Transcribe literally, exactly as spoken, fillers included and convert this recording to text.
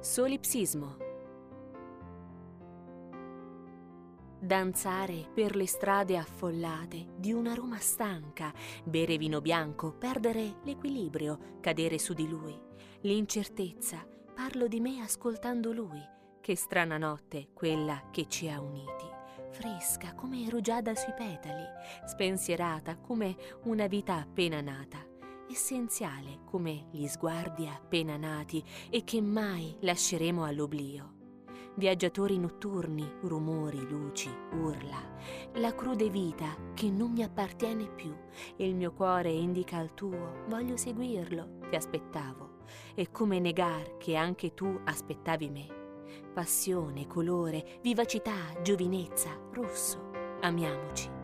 Solipsismo. Danzare per le strade affollate di una Roma stanca, bere vino bianco, perdere l'equilibrio, cadere su di lui. L'incertezza, parlo di me ascoltando lui. Che strana notte quella che ci ha uniti, fresca come rugiada sui petali, spensierata come una vita appena nata, essenziale come gli sguardi appena nati e che mai lasceremo all'oblio. Viaggiatori notturni, rumori, luci, urla, la crude vita che non mi appartiene più, il mio cuore indica al tuo, voglio seguirlo, ti aspettavo, e come negar che anche tu aspettavi me? Passione, colore, vivacità, giovinezza, rosso, amiamoci.